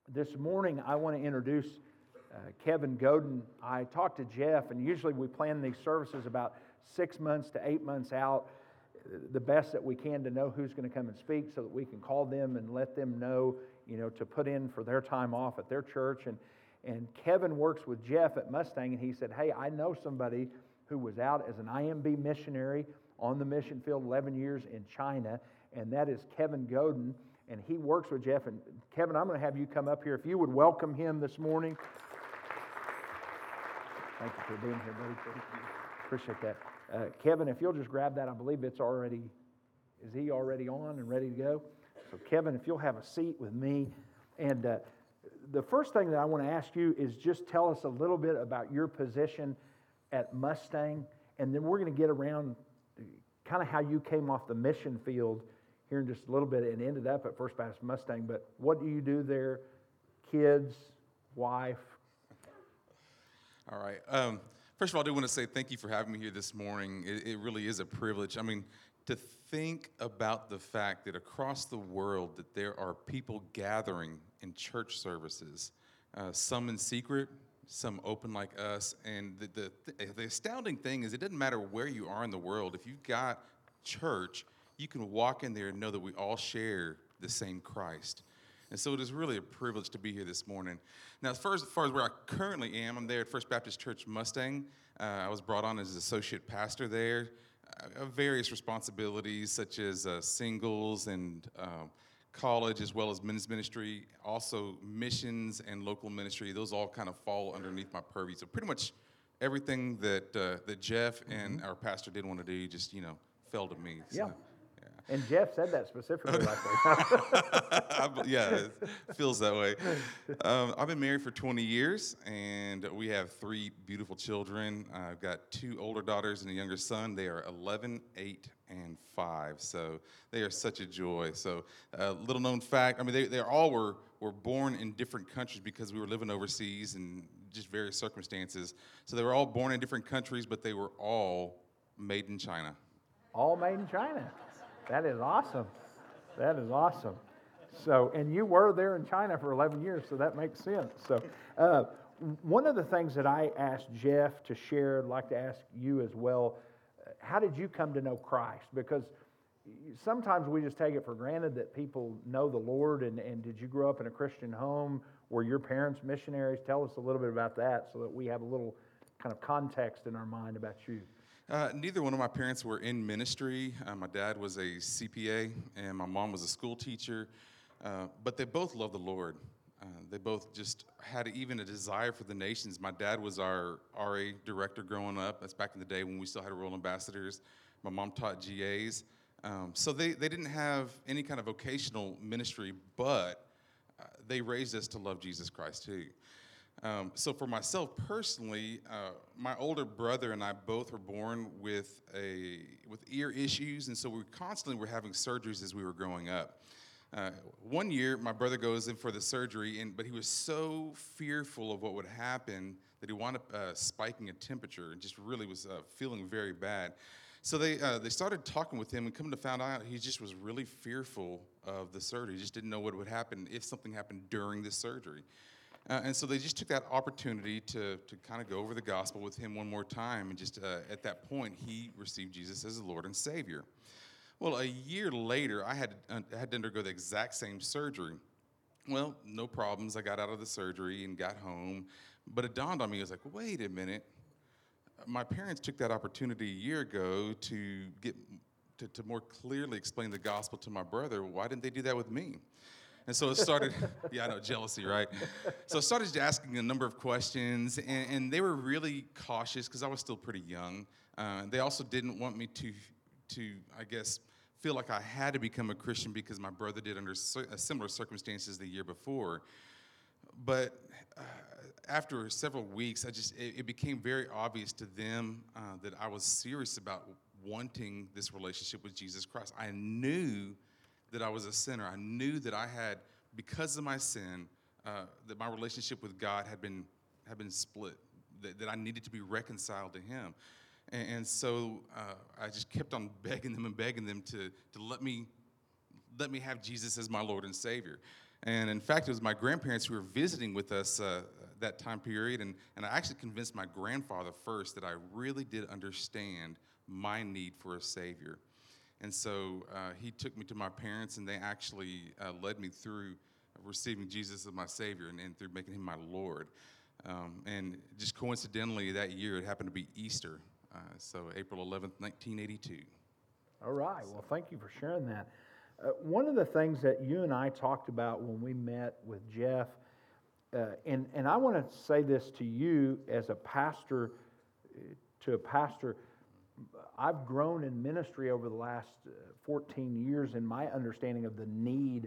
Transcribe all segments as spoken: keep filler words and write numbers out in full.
This morning, I want to introduce uh, Kevin Godin. I talked to Jeff, and usually we plan these services about six months to eight months out, the best that we can to know who's going to come and speak so that we can call them and let them know, you know, to put in for their time off at their church. And, and Kevin works with Jeff at Mustang, and he said, hey, I know somebody who was out as an I M B missionary on the mission field eleven years in China, and that is Kevin Godin. And he works with Jeff. And Kevin, I'm going to have you come up here. If you would welcome him this morning. Thank you for being here, buddy. Appreciate that. Uh, Kevin, if you'll just grab that, I believe it's already, is he already on and ready to go? So Kevin, if you'll have a seat with me. And uh, the first thing that I want to ask you is just tell us a little bit about your position at Mustang. And then we're going to get around kind of how you came off the mission field here in just a little bit and ended up at First Baptist Mustang. But what do you do there? Kids, wife? All right. Um, first of all, I do want to say thank you for having me here this morning. It, it really is a privilege. I mean, to think about the fact that across the world that there are people gathering in church services, uh, some in secret, some open like us. And the, the, the astounding thing is it doesn't matter where you are in the world. If you've got church, you can walk in there and know that we all share the same Christ. And so it is really a privilege to be here this morning. Now, as far as, as, far as where I currently am, I'm there at First Baptist Church Mustang. Uh, I was brought on as associate pastor there. I have various responsibilities such as uh, singles and um, college as well as men's ministry, also missions and local ministry. Those all kind of fall underneath my purview. So pretty much everything that uh, that Jeff and mm-hmm. our pastor did want to do just, you know, fell to me. So. Yeah. And Jeff said that specifically like that. Yeah, it feels that way. Um, I've been married for twenty years, and we have three beautiful children. Uh, I've got two older daughters and a younger son. They are eleven, eight, and five, so they are such a joy. So a uh, little known fact, I mean, they, they all were, were born in different countries because we were living overseas and just various circumstances. So they were all born in different countries, but they were all made in China. All made in China. That is awesome. That is awesome. So, and you were there in China for eleven years, so that makes sense. So, uh, one of the things that I asked Jeff to share, I'd like to ask you as well, how did you come to know Christ? Because sometimes we just take it for granted that people know the Lord, and, and did you grow up in a Christian home? Were your parents missionaries? Tell us a little bit about that so that we have a little kind of context in our mind about you. Uh, neither one of my parents were in ministry. Uh, my dad was a C P A, and my mom was a school teacher. Uh, but they both loved the Lord. Uh, they both just had even a desire for the nations. My dad was our R A director growing up. That's back in the day when we still had rural ambassadors. My mom taught G As. Um, so they, they didn't have any kind of vocational ministry, but uh, they raised us to love Jesus Christ too. Um, so for myself personally, uh, my older brother and I both were born with a with ear issues, and so we constantly were having surgeries as we were growing up. Uh, one year, my brother goes in for the surgery, and but he was so fearful of what would happen that he wound up uh, spiking a temperature and just really was uh, feeling very bad. So they uh, they started talking with him, and coming to find out, he just was really fearful of the surgery. He just didn't know what would happen if something happened during the surgery. Uh, and so they just took that opportunity to to kind of go over the gospel with him one more time. And just uh, at that point, he received Jesus as the Lord and Savior. Well, a year later, I had, uh, had to undergo the exact same surgery. Well, no problems. I got out of the surgery and got home. But it dawned on me, I was like, wait a minute. My parents took that opportunity a year ago to get to, to more clearly explain the gospel to my brother. Why didn't they do that with me? And so it started, yeah, I know, jealousy, right? So I started asking a number of questions, and, and they were really cautious because I was still pretty young. Uh, they also didn't want me to, to, I guess, feel like I had to become a Christian because my brother did under similar circumstances the year before. But uh, after several weeks, I just it, it became very obvious to them uh, that I was serious about wanting this relationship with Jesus Christ. I knew that I was a sinner. I knew that I had, because of my sin, uh, that my relationship with God had been had been split, that, that I needed to be reconciled to Him. And, and so uh, I just kept on begging them and begging them to to let me let me have Jesus as my Lord and Savior. And in fact, it was my grandparents who were visiting with us uh, that time period, and, and I actually convinced my grandfather first that I really did understand my need for a Savior. And so uh, he took me to my parents, and they actually uh, led me through receiving Jesus as my Savior and, and through making him my Lord. Um, and just coincidentally, that year, it happened to be Easter, uh, so April eleventh, nineteen eighty-two. All right. Well, thank you for sharing that. Uh, one of the things that you and I talked about when we met with Jeff, uh, and, and I want to say this to you as a pastor, uh, to a pastor, I've grown in ministry over the last uh, fourteen years in my understanding of the need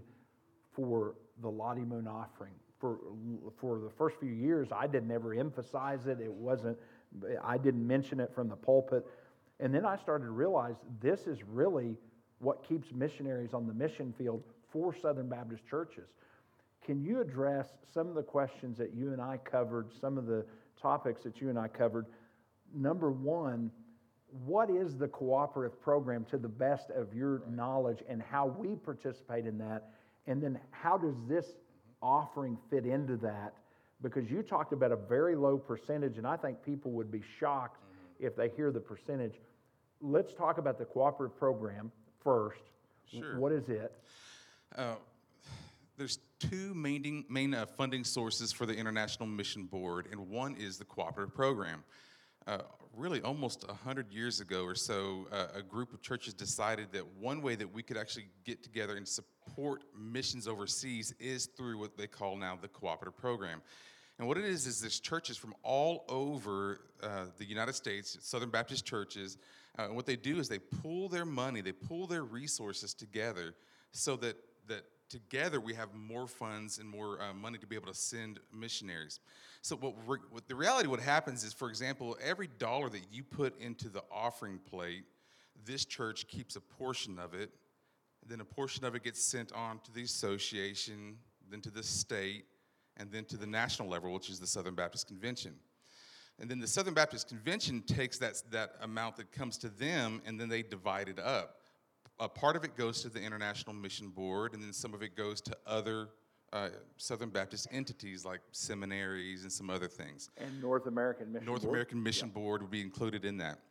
for the Lottie Moon offering. For, for the first few years, I didn't ever emphasize it. It wasn't, I didn't mention it from the pulpit. And then I started to realize this is really what keeps missionaries on the mission field for Southern Baptist churches. Can you address some of the questions that you and I covered, some of the topics that you and I covered? Number one, what is the cooperative program to the best of your knowledge and how we participate in that? And then how does this offering fit into that? Because you talked about a very low percentage, and I think people would be shocked mm-hmm. if they hear the percentage. Let's talk about the cooperative program first. Sure. What is it? Uh, there's two main, main uh, funding sources for the International Mission Board, and one is the cooperative program. Uh, really, almost one hundred years ago or so, uh, a group of churches decided that one way that we could actually get together and support missions overseas is through what they call now the cooperative program. And what it is, is there's churches from all over uh, the United States, Southern Baptist churches, uh, and what they do is they pool their money, they pool their resources together so that, that together we have more funds and more uh, money to be able to send missionaries. So what, re- what the reality what happens is, for example, every dollar that you put into the offering plate, this church keeps a portion of it, and then a portion of it gets sent on to the association, then to the state, and then to the national level, which is the Southern Baptist Convention. And then the Southern Baptist Convention takes that, that amount that comes to them, and then they divide it up. A part of it goes to the International Mission Board, and then some of it goes to other uh, Southern Baptist entities like seminaries and some other things. And North American Mission North Board? American Mission yeah. Board would be included in that.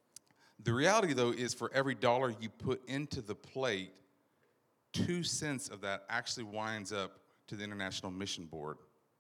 The reality, though, is for every dollar you put into the plate, two cents of that actually winds up to the International Mission Board.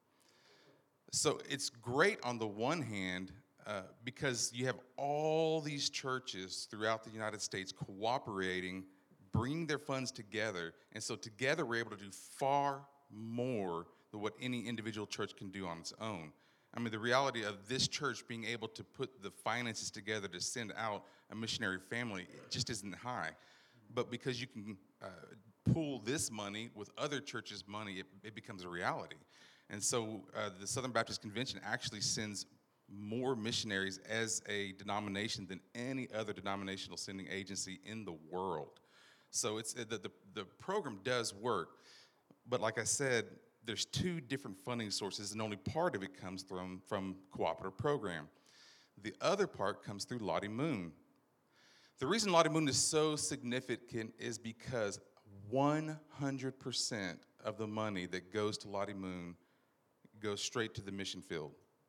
So it's great on the one hand uh, because you have all these churches throughout the United States cooperating, bringing their funds together, and so together we're able to do far more than what any individual church can do on its own. I mean, the reality of this church being able to put the finances together to send out a missionary family it just isn't high. But because you can uh, pool this money with other churches' money, it, it becomes a reality. And so uh, the Southern Baptist Convention actually sends more missionaries as a denomination than any other denominational sending agency in the world. So it's the, the, the program does work. But like I said, there's two different funding sources, and only part of it comes from, from cooperative program. The other part comes through Lottie Moon. The reason Lottie Moon is so significant is because one hundred percent of the money that goes to Lottie Moon goes straight to the mission field.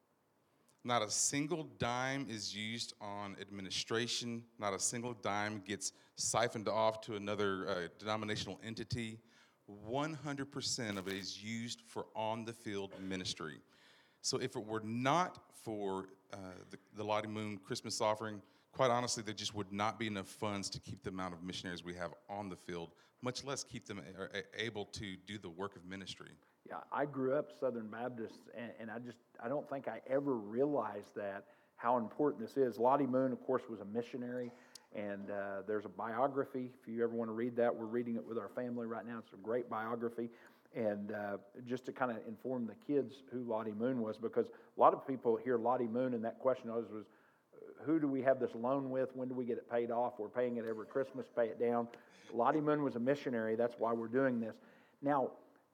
Not a single dime is used on administration. Not a single dime gets siphoned off to another uh, denominational entity. one hundred percent of it is used for on-the-field ministry. So if it were not for uh, the, the Lottie Moon Christmas offering, quite honestly, there just would not be enough funds to keep the amount of missionaries we have on the field, much less keep them a, a, able to do the work of ministry. Yeah, I grew up Southern Baptist, and, and I just, I don't think I ever realized that, how important this is. Lottie Moon, of course, was a missionary, and uh, there's a biography. If you ever want to read that, we're reading it with our family right now. It's a great biography. And uh, just to kind of inform the kids who Lottie Moon was, because a lot of people hear Lottie Moon, and that question always was, who do we have this loan with? When do we get it paid off? We're paying it every Christmas, pay it down. Lottie Moon was a missionary. That's why we're doing this. Now,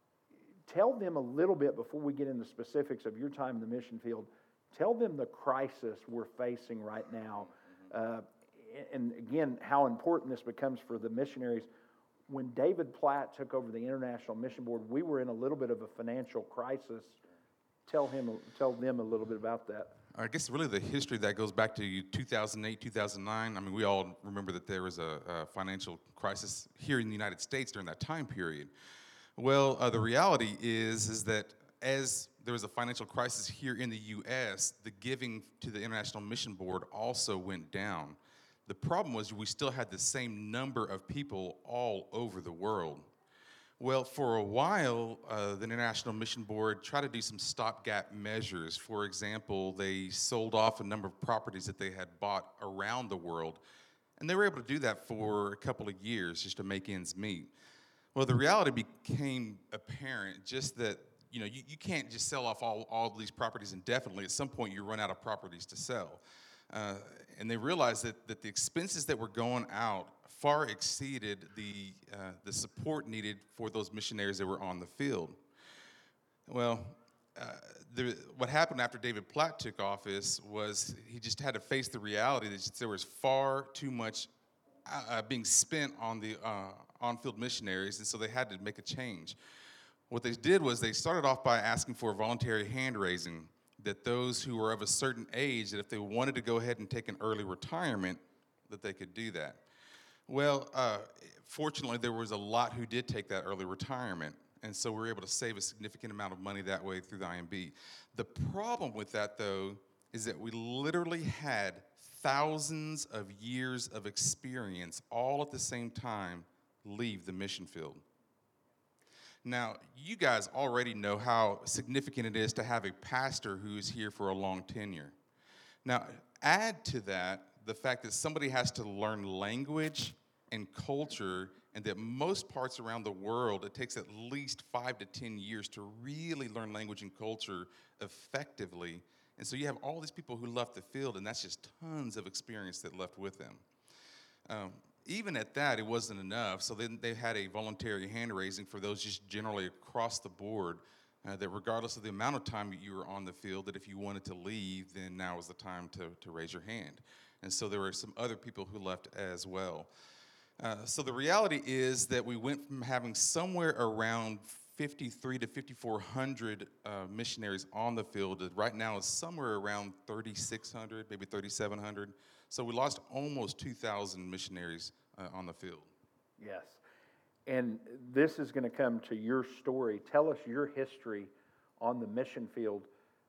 tell them a little bit before we get into specifics of your time in the mission field. Tell them the crisis we're facing right now. Uh, and again, how important this becomes for the missionaries. when David Platt took over the International Mission Board, we were in a little bit of a financial crisis. Tell him, tell them a little bit about that. I guess really the history that goes back to two thousand eight, two thousand nine. I mean, we all remember that there was a, a financial crisis here in the United States during that time period. Well, uh, the reality is, is that as there was a financial crisis here in the U S, the giving to the International Mission Board also went down. The problem was we still had the same number of people all over the world. Well, for a while, uh, the International Mission Board tried to do some stopgap measures. For example, they sold off a number of properties that they had bought around the world, and they were able to do that for a couple of years just to make ends meet. Well, the reality became apparent just that, you know, you, you can't just sell off all, all these properties indefinitely. At some point, you run out of properties to sell. Uh, and they realized that, that the expenses that were going out far exceeded the, uh, the support needed for those missionaries that were on the field. Well, uh, the, what happened after David Platt took office was he just had to face the reality that there was far too much uh, being spent on the uh, on-field missionaries, and so they had to make a change. What they did was they started off by asking for voluntary hand-raising, that those who were of a certain age, that if they wanted to go ahead and take an early retirement, that they could do that. Well, uh, fortunately, there was a lot who did take that early retirement, and so we were able to save a significant amount of money that way through the I M B. The problem with that, though, is that we literally had thousands of years of experience all at the same time leave the mission field. Now, you guys already know how significant it is to have a pastor who is here for a long tenure. Now, add to that the fact that somebody has to learn language and culture, and that most parts around the world, it takes at least five to ten years to really learn language and culture effectively. And so you have all these people who left the field, and that's just tons of experience that left with them. Um, even at that, it wasn't enough. So then they had a voluntary hand raising for those just generally across the board, uh, that regardless of the amount of time that you were on the field, that if you wanted to leave, then now was the time to, to raise your hand. And so there were some other people who left as well. Uh, so the reality is that we went from having somewhere around fifty-three to fifty-four hundred uh, missionaries on the field. Right now it's somewhere around thirty-six hundred, maybe thirty-seven hundred. So we lost almost two thousand missionaries uh, on the field. Yes. And this is going to come to your story. Tell us your history on the mission field,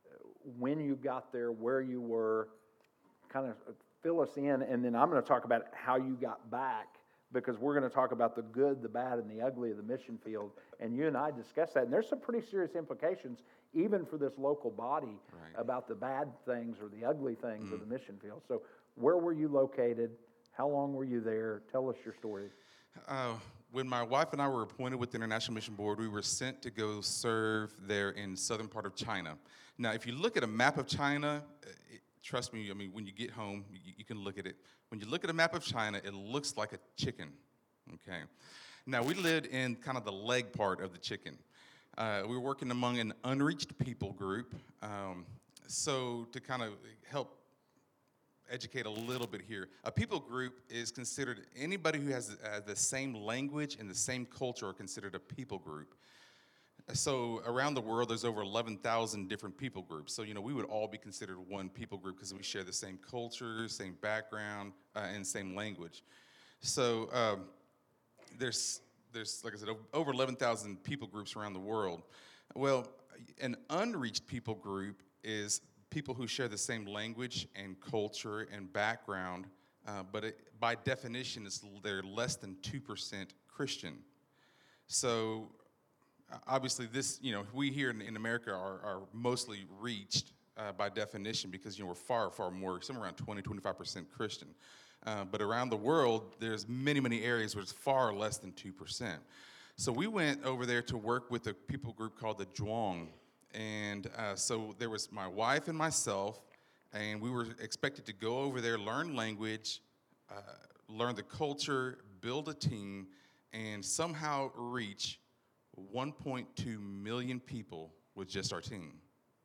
when you got there, where you were, kind of fill us in, and then I'm going to talk about how you got back, because we're going to talk about the good, the bad, and the ugly of the mission field. And you and I discussed that, and there's some pretty serious implications, even for this local body, Right. about the bad things or the ugly things Mm-hmm. of the mission field. So where were you located? How long were you there? Tell us your story. Uh, when my wife and I were appointed with the International Mission Board, we were sent to go serve there in southern part of China. Now, if you look at a map of China, it, trust me, I mean, when you get home, you, you can look at it. When you look at a map of China, it looks like a chicken, okay? Now, we lived in kind of the leg part of the chicken. Uh, we were working among an unreached people group. Um, so to kind of help educate a little bit here, a people group is considered anybody who has uh, the same language and the same culture are considered a people group. So around the world, there's over eleven thousand different people groups. So, you know, we would all be considered one people group because we share the same culture, same background, uh, and same language. So um, there's, there's, like I said, over eleven thousand people groups around the world. Well, an unreached people group is people who share the same language and culture and background, uh, but it, by definition, it's, they're less than two percent Christian. So obviously, this, you know, we here in, in America are, are mostly reached uh, by definition because, you know, we're far, far more, somewhere around twenty, twenty-five percent Christian. Uh, but around the world, there's many, many areas where it's far less than two percent. So we went over there to work with a people group called the Zhuang. And uh, so there was my wife and myself, and we were expected to go over there, learn language, uh, learn the culture, build a team, and somehow reach one point two million people with just our team.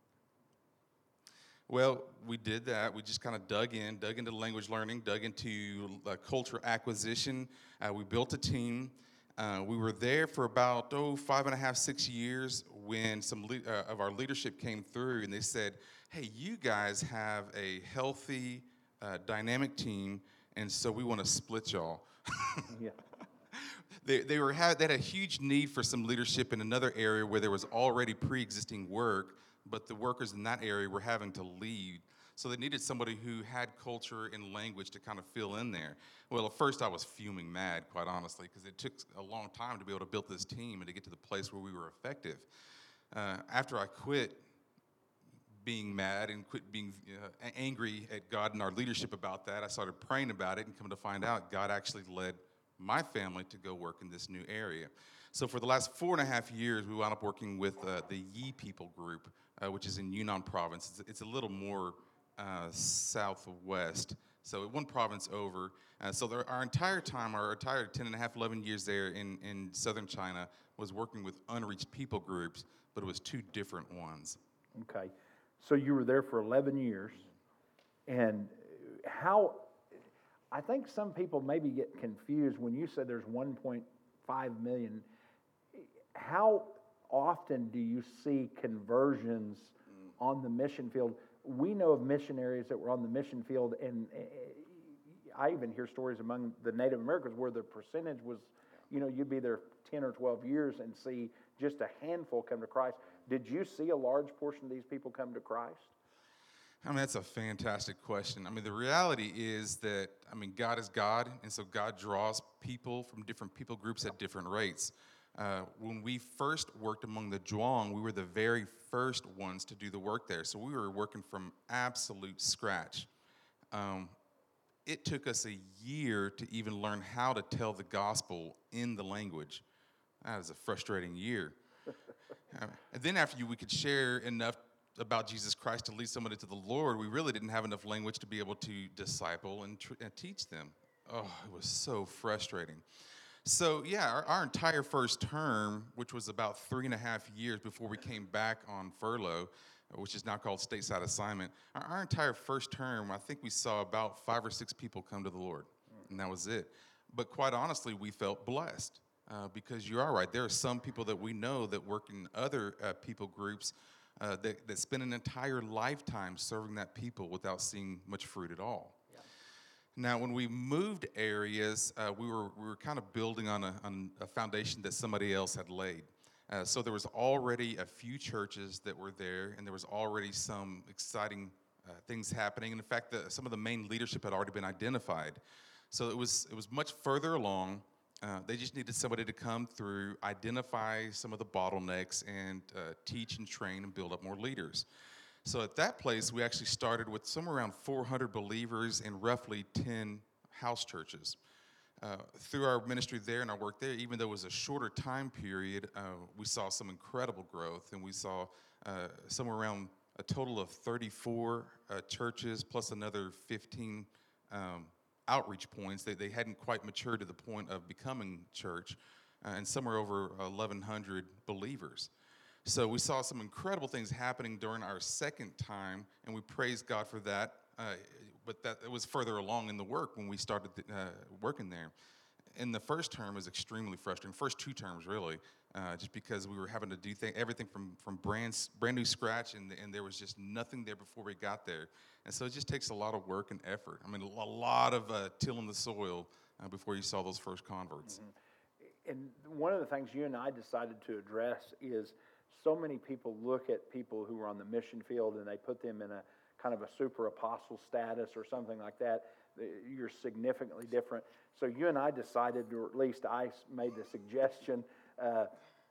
Well, we did that. We just kind of dug in, dug into language learning, dug into uh, culture acquisition. Uh, we built a team. Uh, we were there for about, oh, five and a half, six years when some le- uh, of our leadership came through and they said, hey, you guys have a healthy, uh, dynamic team, and so we want to split y'all. Yeah. They, they were had, they had a huge need for some leadership in another area where there was already pre-existing work, but the workers in that area were having to lead. So they needed somebody who had culture and language to kind of fill in there. Well, at first I was fuming mad, quite honestly, because it took a long time to be able to build this team and to get to the place where we were effective. Uh, after I quit being mad and quit being uh, angry at God and our leadership about that, I started praying about it and come to find out God actually led my family to go work in this new area. So for the last four and a half years, we wound up working with uh, the Yi People Group, uh, which is in Yunnan province. It's, it's a little more uh, southwest, so one province over. Uh, so there, our entire time, our entire ten and a half, eleven years there in, in southern China was working with unreached people groups, but it was two different ones. Okay. So you were there for eleven years, and how, I think some people maybe get confused when you said there's one point five million. How often do you see conversions on the mission field? We know of missionaries that were on the mission field, and I even hear stories among the Native Americans where the percentage was, you know, you'd be there ten or twelve years and see just a handful come to Christ. Did you see a large portion of these people come to Christ? I mean, that's a fantastic question. I mean, the reality is that, I mean, God is God, and so God draws people from different people groups at different rates. Uh, when we first worked among the Zhuang, we were the very first ones to do the work there. So we were working from absolute scratch. Um, it took us a year to even learn how to tell the gospel in the language. That was a frustrating year. uh, and then after you, we could share enough about Jesus Christ to lead somebody to the Lord, we really didn't have enough language to be able to disciple and, tr- and teach them. Oh, it was so frustrating. So yeah, our, our entire first term, which was about three and a half years before we came back on furlough, which is now called stateside assignment, our, our entire first term, I think we saw about five or six people come to the Lord, and that was it. But quite honestly, we felt blessed uh, because you are right. There are some people that we know that work in other uh, people groups uh, that, that spend an entire lifetime serving that people without seeing much fruit at all. Now, when we moved areas, uh, we were we were kind of building on a, on a foundation that somebody else had laid. Uh, so there was already a few churches that were there, and there was already some exciting uh, things happening. And in fact, the, some of the main leadership had already been identified. So it was it was much further along. Uh, they just needed somebody to come through, identify some of the bottlenecks, and uh, teach and train and build up more leaders. So at that place, we actually started with somewhere around four hundred believers and roughly ten house churches. Uh, through our ministry there and our work there, even though it was a shorter time period, uh, we saw some incredible growth, and we saw uh, somewhere around a total of thirty-four uh, churches plus another fifteen um, outreach points. They, they hadn't quite matured to the point of becoming church, uh, and somewhere over eleven hundred believers. So we saw some incredible things happening during our second time, and we praise God for that. Uh, but that it was further along in the work when we started the, uh, working there. In the first term, it was extremely frustrating. First two terms, really, uh, just because we were having to do th- everything from from brand brand new scratch, and and there was just nothing there before we got there. And so it just takes a lot of work and effort. I mean, a lot of uh, tilling the soil uh, before you saw those first converts. Mm-hmm. And one of the things you and I decided to address is so many people look at people who are on the mission field and they put them in a kind of a super apostle status or something like that. You're significantly different. So you and I decided, or at least I made the suggestion, uh,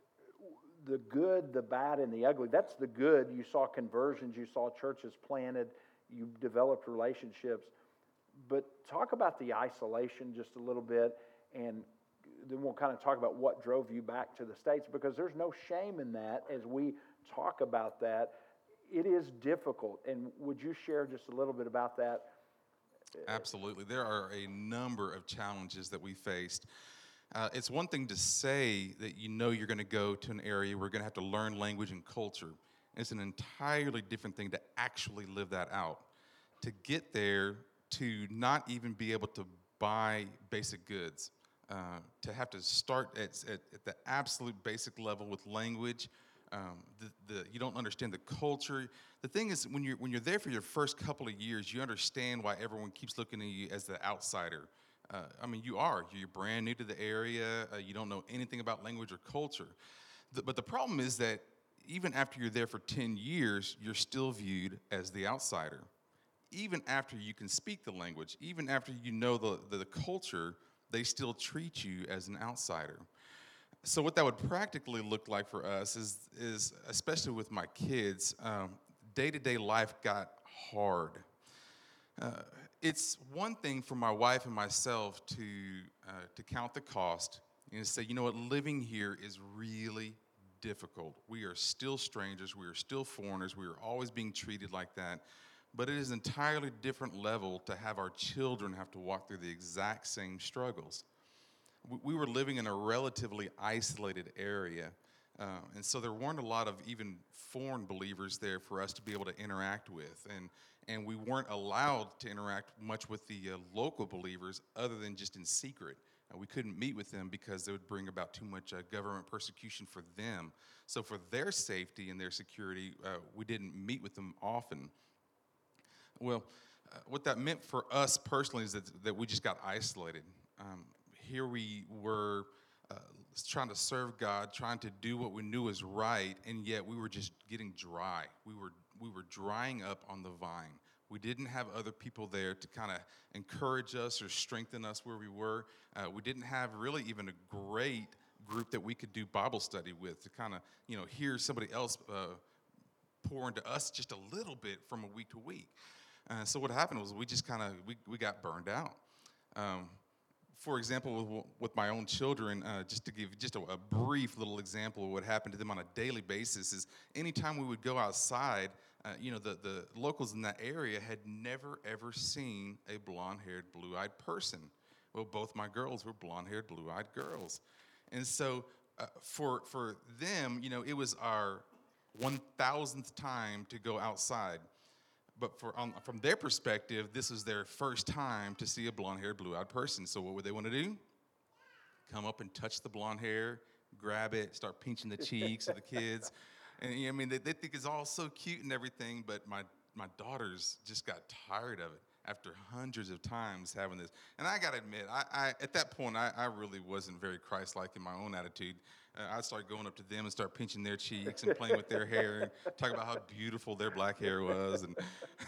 the good, the bad, and the ugly. That's the good. You saw conversions, you saw churches planted, you developed relationships. But talk about the isolation just a little bit, and then we'll kind of talk about what drove you back to the States, because there's no shame in that as we talk about that. It is difficult. And would you share just a little bit about that? Absolutely. There are a number of challenges that we faced. Uh, it's one thing to say that you know you're going to go to an area where you're going to have to learn language and culture. It's an entirely different thing to actually live that out. To get there, to not even be able to buy basic goods. uh, to have to start at, at, at the absolute basic level with language. Um, the, the, you don't understand the culture. The thing is, when you're, when you're there for your first couple of years, you understand why everyone keeps looking at you as the outsider. Uh, I mean, you are. You're brand new to the area. Uh, you don't know anything about language or culture. The, but the problem is that even after you're there for ten years, you're still viewed as the outsider. Even after you can speak the language, even after you know the, the, the culture, they still treat you as an outsider. So what that would practically look like for us is, is especially with my kids, um, day-to-day life got hard. Uh, it's one thing for my wife and myself to, uh, to count the cost and say, you know what, living here is really difficult. We are still strangers. We are still foreigners. We are always being treated like that. But it is an entirely different level to have our children have to walk through the exact same struggles. We were living in a relatively isolated area, uh, and so there weren't a lot of even foreign believers there for us to be able to interact with, and and we weren't allowed to interact much with the uh, local believers other than just in secret. Uh, we couldn't meet with them because they would bring about too much uh, government persecution for them. So for their safety and their security, uh, we didn't meet with them often. Well, uh, what that meant for us personally is that, that we just got isolated. Um, Here we were uh, trying to serve God, trying to do what we knew was right, and yet we were just getting dry. We were we were drying up on the vine. We didn't have other people there to kind of encourage us or strengthen us where we were. Uh, we didn't have really even a great group that we could do Bible study with to kind of, you know, hear somebody else uh, pour into us just a little bit from a week to week. Uh, so what happened was we just kind of, we, we got burned out. Um, For example, with, with my own children, uh, just to give just a, a brief little example of what happened to them on a daily basis is anytime we would go outside, uh, you know, the, the locals in that area had never, ever seen a blonde-haired, blue-eyed person. Well, both my girls were blonde-haired, blue-eyed girls. And so uh, for, for them, you know, it was our one thousandth time to go outside. But for, um, from their perspective, this was their first time to see a blonde-haired, blue-eyed person. So what would they want to do? Come up and touch the blonde hair, grab it, start pinching the cheeks of the kids. And I mean, they, they think it's all so cute and everything, but my, my daughters just got tired of it after hundreds of times having this. And I got to admit, I, I, at that point, I, I really wasn't very Christ-like in my own attitude. Uh, I'd start going up to them and start pinching their cheeks and playing with their hair and talking about how beautiful their black hair was. And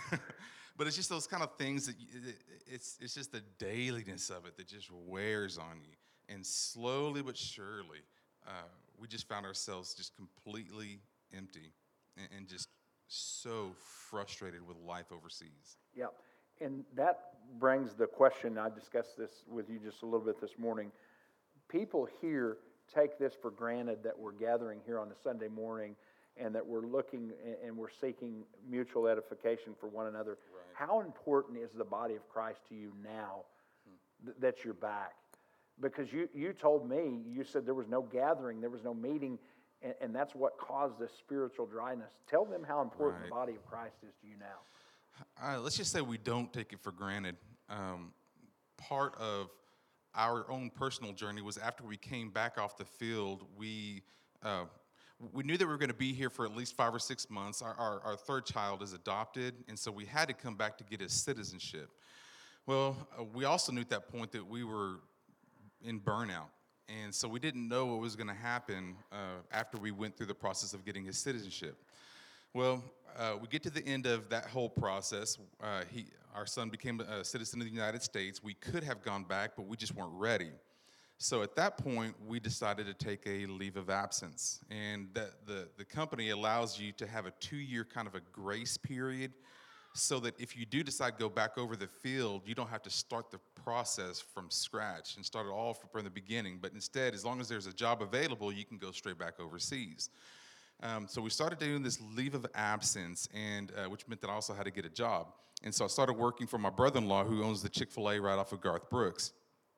but it's just those kind of things that you, it, it's it's just the dailiness of it that just wears on you. And slowly but surely, uh, we just found ourselves just completely empty and, and just so frustrated with life overseas. Yeah, and that brings the question, I discussed this with you just a little bit this morning. People here take this for granted that we're gathering here on a Sunday morning and that we're looking and we're seeking mutual edification for one another. Right. How important is the body of Christ to you now th- that you're back? Because you, you told me, you said there was no gathering, there was no meeting, and, and that's what caused this spiritual dryness. Tell them how important right. the body of Christ is to you now. Uh, let's just say we don't take it for granted. Um, part of our own personal journey was after we came back off the field, we uh, we knew that we were going to be here for at least five or six months. Our, our, our third child is adopted, and so we had to come back to get his citizenship. Well, uh, we also knew at that point that we were in burnout, and so we didn't know what was going to happen uh, after we went through the process of getting his citizenship. Well, uh, we get to the end of that whole process. Uh, he, our son became a citizen of the United States. We could have gone back, but we just weren't ready. So at that point, we decided to take a leave of absence. And that the, the company allows you to have a two-year kind of a grace period so that if you do decide to go back over the field, you don't have to start the process from scratch and start it all from the beginning. But instead, as long as there's a job available, you can go straight back overseas. Um, so we started doing this leave of absence, and uh, which meant that I also had to get a job. And so I started working for my brother-in-law who owns the Chick-fil-A right off of Garth Brooks.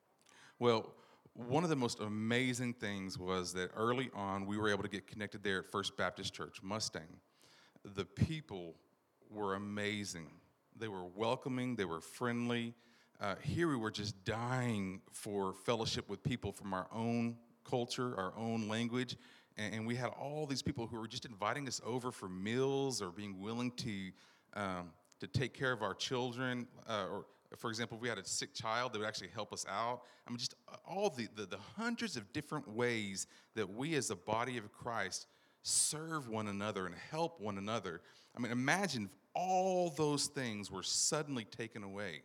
Well, one of the most amazing things was that early on we were able to get connected there at First Baptist Church, Mustang. The people were amazing. They were welcoming, they were friendly. Uh, here we were just dying for fellowship with people from our own culture, our own language, and, and we had all these people who were just inviting us over for meals or being willing to um, to take care of our children. Uh, or, for example, if we had a sick child, they would actually help us out. I mean, just all the, the, the hundreds of different ways that we as a body of Christ serve one another and help one another. I mean, imagine if all those things were suddenly taken away.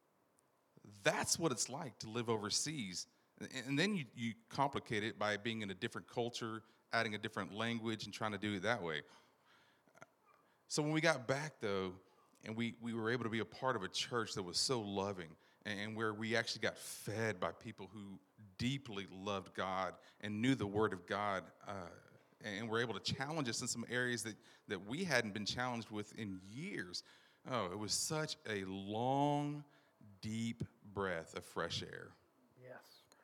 That's what it's like to live overseas. And then you, you complicate it by being in a different culture, adding a different language, and trying to do it that way. So when we got back, though, and we, we were able to be a part of a church that was so loving, and where we actually got fed by people who deeply loved God and knew the Word of God, uh, and were able to challenge us in some areas that, that we hadn't been challenged with in years. Oh, it was such a long, deep breath of fresh air. Yes.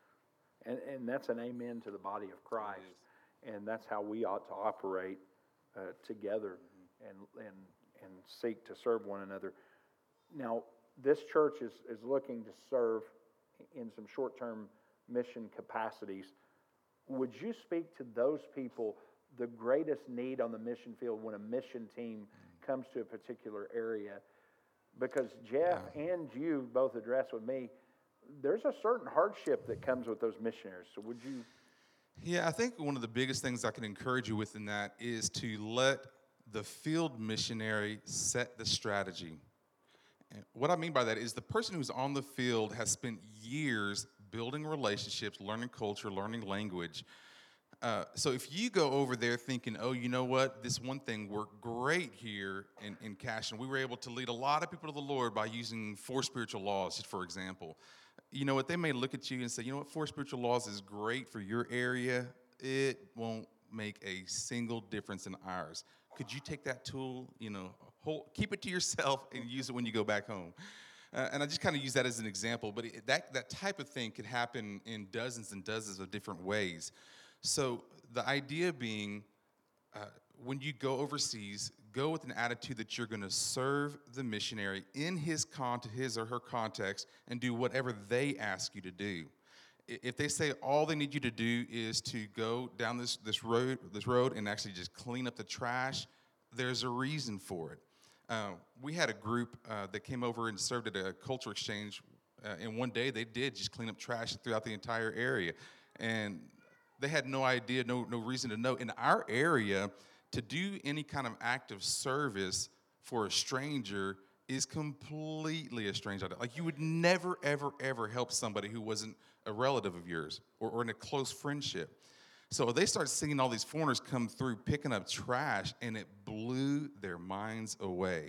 And, and that's an amen to the body of Christ. And that's how we ought to operate uh, together mm-hmm. and, and, and seek to serve one another. Now, this church is, is looking to serve in some short-term mission capacities. Would you speak to those people, the greatest need on the mission field when a mission team mm-hmm. comes to a particular area? Because Jeff yeah. and you both addressed with me, there's a certain hardship that comes with those missionaries. So would you? Yeah, I think one of the biggest things I can encourage you with in that is to let the field missionary set the strategy. And what I mean by that is the person who's on the field has spent years building relationships, learning culture, learning language. Uh, so if you go over there thinking, oh, you know what, this one thing worked great here in, in Cashion. We were able to lead a lot of people to the Lord by using four spiritual laws, just for example. You know what, they may look at you and say, you know what, four spiritual laws is great for your area. It won't make a single difference in ours. Could you take that tool, you know, hold, keep it to yourself and use it when you go back home? Uh, and I just kind of use that as an example, but it, that, that type of thing could happen in dozens and dozens of different ways. So the idea being, uh, when you go overseas, go with an attitude that you're going to serve the missionary in his con- his or her context and do whatever they ask you to do. If they say all they need you to do is to go down this, this road this road and actually just clean up the trash, there's a reason for it. Uh, we had a group uh, that came over and served at a culture exchange, uh, and one day they did just clean up trash throughout the entire area. And they had no idea, no, no reason to know. In our area, to do any kind of act of service for a stranger is completely a strange idea. Like, you would never, ever, ever help somebody who wasn't a relative of yours or, or in a close friendship. So they started seeing all these foreigners come through picking up trash, and it blew their minds away.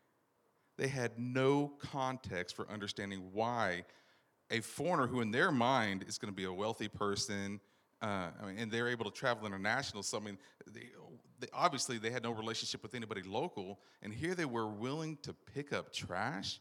They had no context for understanding why a foreigner who in their mind is going to be a wealthy person, uh, I mean, and they're able to travel international. So, I mean, they, they, obviously they had no relationship with anybody local, and here they were willing to pick up trash.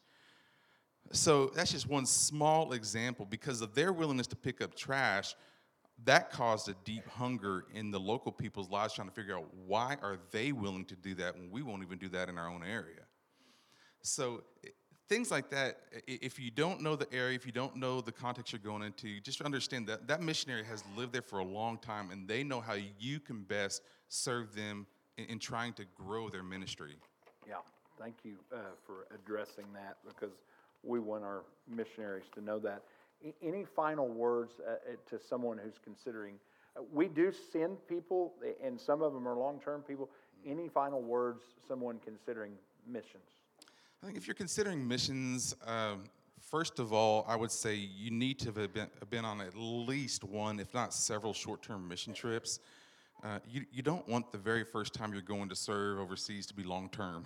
So that's just one small example. Because of their willingness to pick up trash, that caused a deep hunger in the local people's lives, trying to figure out why are they willing to do that when we won't even do that in our own area. So things like that, if you don't know the area, if you don't know the context you're going into, just understand that that missionary has lived there for a long time, and they know how you can best serve them in, in trying to grow their ministry. Yeah, thank you uh, for addressing that, because we want our missionaries to know that. I, any final words uh, to someone who's considering? Uh, we do send people, and some of them are long-term people. Any final words, someone considering missions? I think if you're considering missions, um, first of all, I would say you need to have been, have been on at least one, if not several, short-term mission trips. Uh, you, you don't want the very first time you're going to serve overseas to be long-term.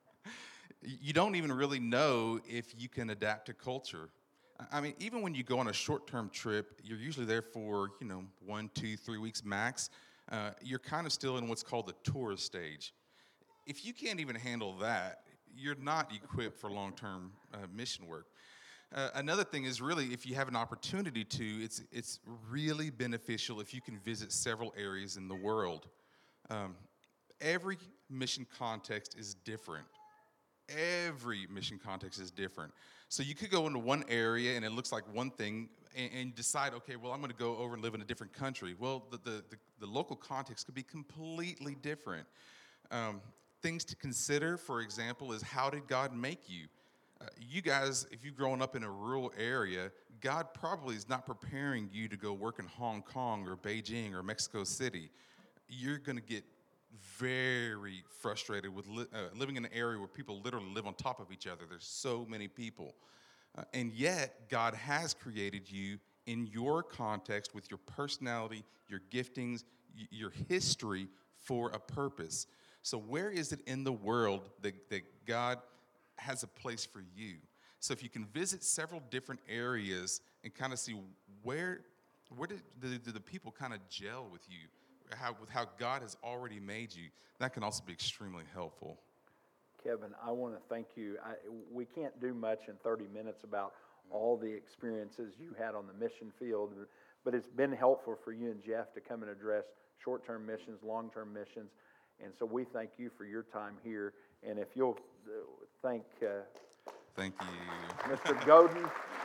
You don't even really know if you can adapt to culture. I mean, even when you go on a short-term trip, you're usually there for, you know, one, two, three weeks max. Uh, you're kind of still in what's called the tourist stage. If you can't even handle that, you're not equipped for long-term uh, mission work. Uh, another thing is, really, if you have an opportunity to, it's it's really beneficial if you can visit several areas in the world. Um, every mission context is different. every mission context is different. So you could go into one area and it looks like one thing, and, and decide, okay, well, I'm going to go over and live in a different country. Well, the, the, the, the local context could be completely different. Um, things to consider, for example, is how did God make you? Uh, you guys, if you've grown up in a rural area, God probably is not preparing you to go work in Hong Kong or Beijing or Mexico City. You're going to get very frustrated with li- uh, living in an area where people literally live on top of each other. There's so many people. Uh, and yet, God has created you in your context with your personality, your giftings, y- your history for a purpose. So where is it in the world that, that God has a place for you? So if you can visit several different areas and kind of see where, where did the, do the people kind of gel with you, how, with how God has already made you, that can also be extremely helpful. Kevin, I want to thank you. I, we can't do much in thirty minutes about all the experiences you had on the mission field, but it's been helpful for you and Jeff to come and address short-term missions, long-term missions, and so we thank you for your time here. And if you'll uh, thank uh, Thank you. Mister Godin,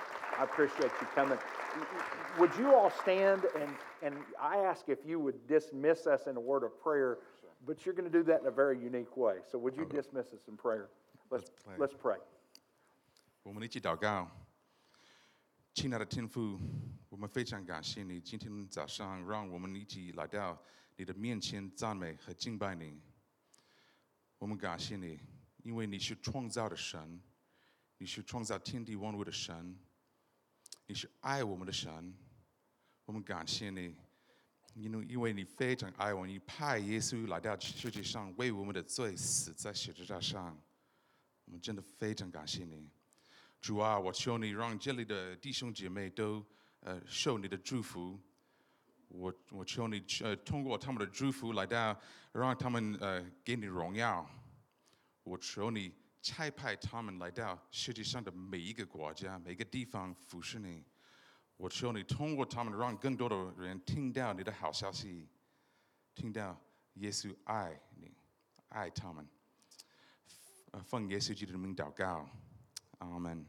I appreciate you coming. Would you all stand, and, and I ask if you would dismiss us in a word of prayer, but you're going to do that in a very unique way. So would you Okay. dismiss us in prayer? Let's, Let's pray. let's pray. 我们一起祷告。亲爱的天父，我们非常感谢你今天早上让我们一起来到你的面前赞美和敬拜你。我们感谢你，因为你是创造的神，你是创造天地万物的神，你是爱我们的神。我们感谢你，因为因为你非常爱我们，你派耶稣来到世界上，为我们的罪死在十字架上。我们真的非常感谢你。主啊，我求你让这里的弟兄姐妹都呃受你的祝福。我我求你呃通过他们的祝福来到，让他们呃给你荣耀。我求你差派他们来到世界上的每一个国家、每个地方服侍你。我求你通过他们，让更多的人听到你的好消息，听到耶稣爱你，爱他们。呃，奉耶稣基督的名祷告。Amen.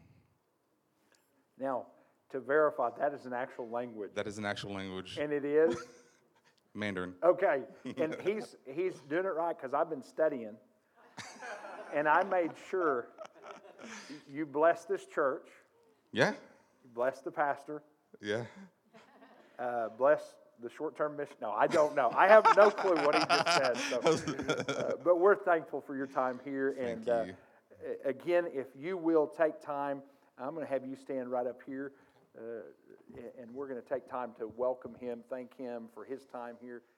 Now, to verify, that is an actual language. That is an actual language. And it is? Mandarin. Okay. And he's, he's doing it right because I've been studying. And I made sure you bless this church. Yeah? You bless the pastor. Yeah. Uh, bless the short-term mission. No, I don't know. I have no clue what he just said. So, uh, but we're thankful for your time here. And Thank you. Uh, again, if you will take time, I'm going to have you stand right up here, uh, and we're going to take time to welcome him, thank him for his time here.